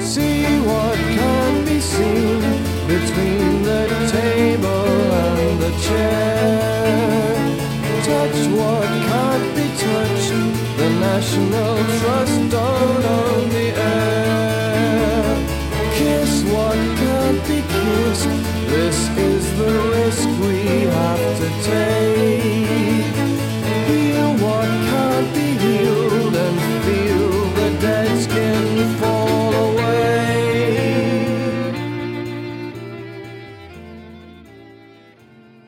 See what can't be seen between the table and the chair. Touch what can't be touched. The National Trust don't own the air. Kiss what can't be kissed. This is the risk we have to take.